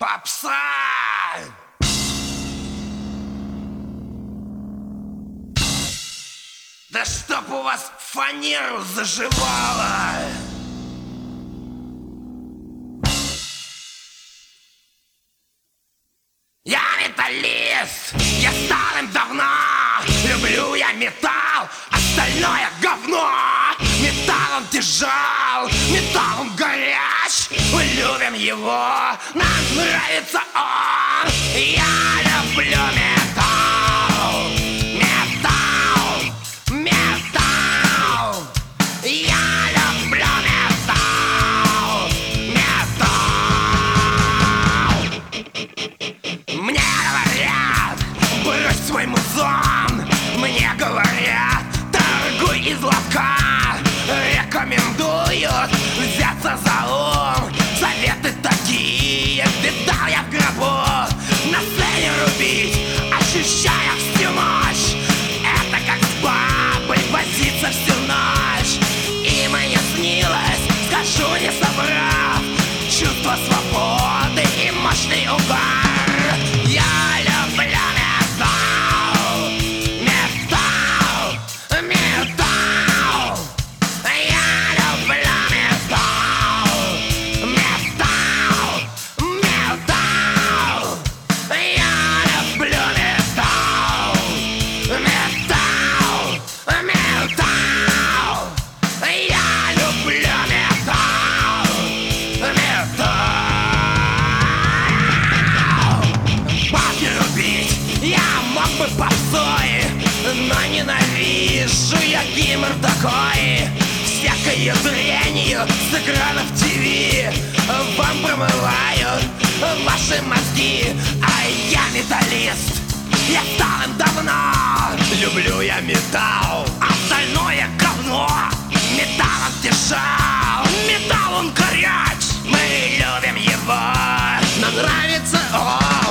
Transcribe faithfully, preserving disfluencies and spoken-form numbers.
попса. Да чтоб у вас фанеру заживало. Я металлист, я стал им давно. Люблю я металл, остальное говно. Металл он тяжел, металл он горяч. Мы любим его, нам нравится он. Я люблю металл, металл, металл. Я люблю металл, металл. Мне говорят, брось свой музон. Мне говорят, торгуй из лотка. Рекомендуют взяться за ум. Советы такие, видал я в гробу. На сцене рубить, ощущая всю мощь. Это как с бабой возиться всю ночь. И мне снилось, скажу не соврав, чувство свободы и мощный удар. Я люблю металл, металл, металл. Я люблю металл, металл, металл. Я люблю металл, металл, металл. Я люблю металл, металл. Бабки рубить я мог бы попсой, но ненавижу я гимн такой. Всякою дрянью с экранов ТВ вам промывают ваши мозги. А я металлист, я стал им давно. Люблю я металл, остальное говно. Металл он тяжел, металл он горяч. Мы любим его, нам нравится он.